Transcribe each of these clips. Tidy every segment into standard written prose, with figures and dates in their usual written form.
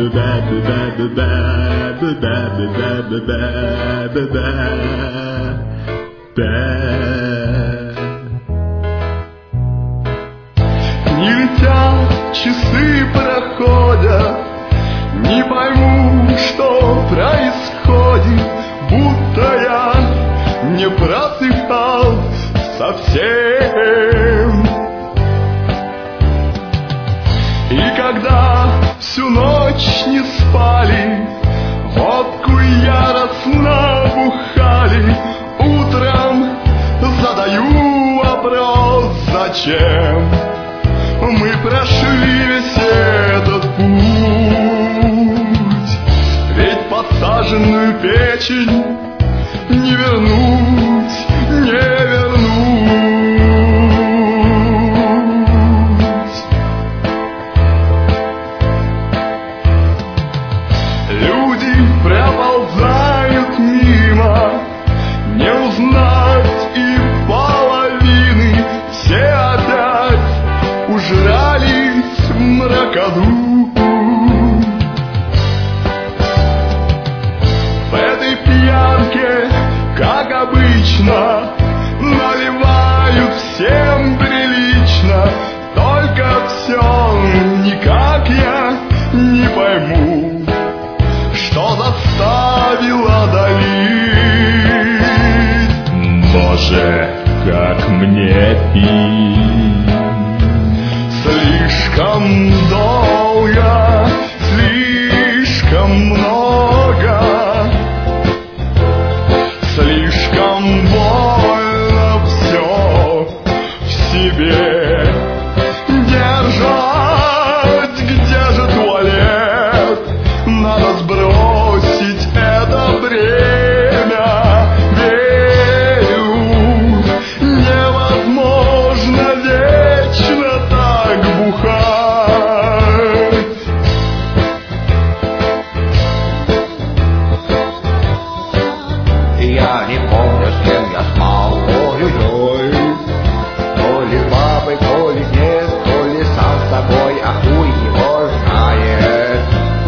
Не летят, часы проходят, не пойму, что происходит, будто я не просыпался совсем. И когда всю ночь не спали, водку яростно бухали, утром задаю вопрос, зачем мы прошли весь этот путь. Ведь посаженную печень не вернуть, не вернуть. Люди проползают мимо, не узнать и половины. Все опять ужрались в мракоду. В этой пьянке, как обычно, наливают всем прилично. Только все никак я не пойму, что заставило долить. Боже, как мне пить? Слишком долго, слишком много, слишком больно все в себе держать. Где же туалет? Надо сбросить это бремя. Верю, невозможно вечно так бухать. Я не помню, с кем я спал, ой-ой-ой. То ли с бабой, то ли нет, то ли сам с собой, а хуй его знает.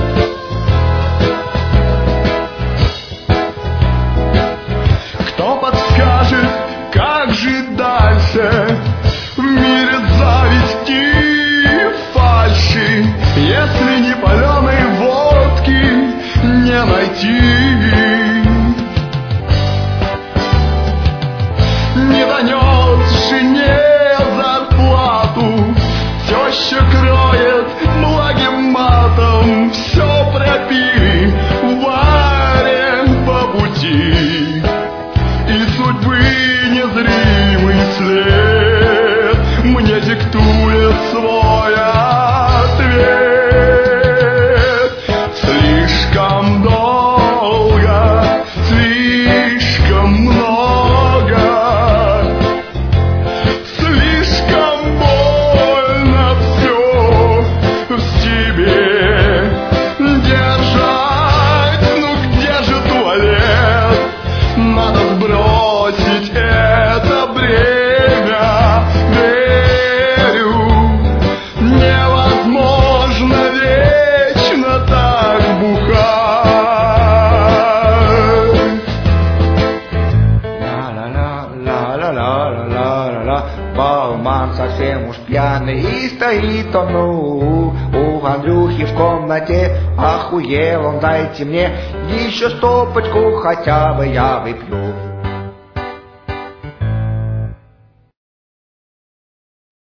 Кто подскажет, как жить дальше в мире зависти и фальши, если не паленой водки не найти? Не донес жене зарплату, теща кроет благим матом, все пропили в баре по пути. И судьбы незримый след мне диктует свой ответ. Слишком долго, слишком много, слишком больно все в себе держать. Ну где же туалет? Надо сбросить это бремя. Верю, невозможно вечно так бухать. Ла-ла-ла-ла-ла-ла-ла-ла. Бауман совсем уж пьяный и стоит он, ну, у Андрюхи в комнате. Охуел он, дайте мне еще стопочку, хотя бы я выпью.